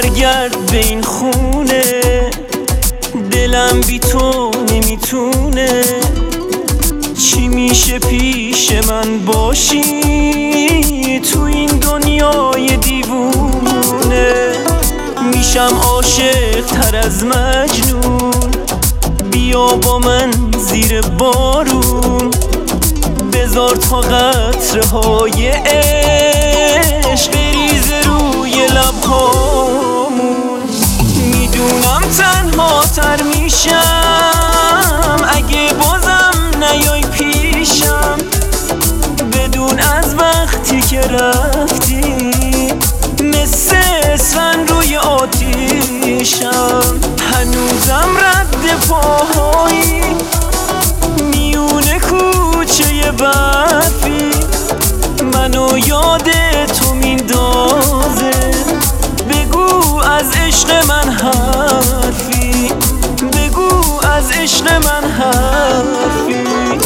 برگرد به این خونه، دلم بی تو نمیتونه. چی میشه پیش من باشی تو این دنیای دیوونه؟ میشم عاشق تر از مجنون، بیا با من زیر بارون، بذار تا قطره های عشق بریزه روی لبهامون. میدونم تنها تر میشم اگه بازم نیای پیشم، بدون از وقتی که رفتی مثل اسفن روی آتیشم. هنوزم رد پاهایی میونه کوچه برفی، منو یاد تو میندازه. بگو از عشق من حرفی، بگو از عشق من حرفی.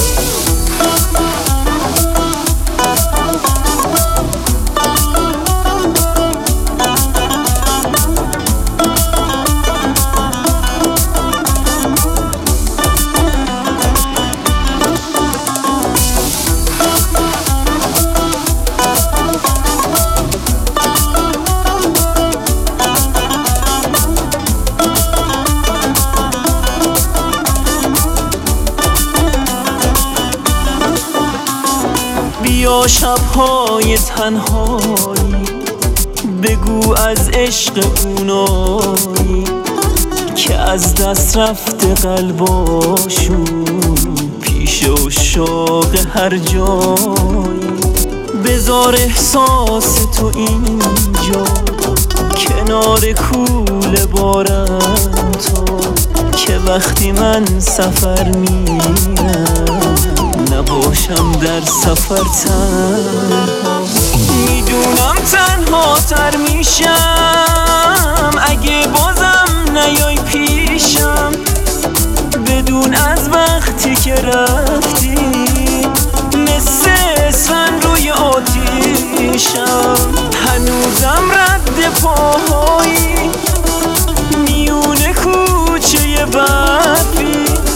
بیا شب‌های تنهایی، بگو از عشق اونایی که از دست رفته قلباشون پیش عشاق هر جایی. بذار احساس تو اینجا کنار کوله بارم تو، که وقتی من سفر میرم نباشم در سفر تنها. میدونم تنها تر میشم اگه بازم نیای پیشم، بدون از وقتی که رفتی مثل اسفن روی آتیشم. هنوزم رد پاهایی میونه کوچه برفی،